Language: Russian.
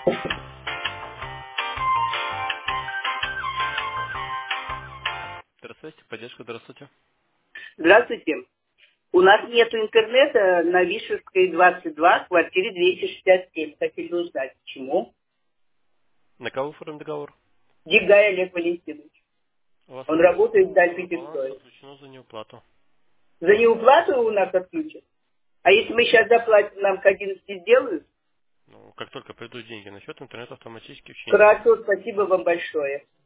Здравствуйте, поддержка, здравствуйте. Здравствуйте. У нас нет интернета на Вишерской 22, в квартире 267. Хотели узнать, почему. На кого оформим договор? Дигай Олег Валентинович. У вас Он работает в баланс Дальпетинской. отключено за неуплату. За неуплату у нас отключат? А если мы сейчас заплатим, нам к 11 сделают? Ну, как только придут деньги на счет, интернет автоматически в течение... Хорошо, спасибо вам большое.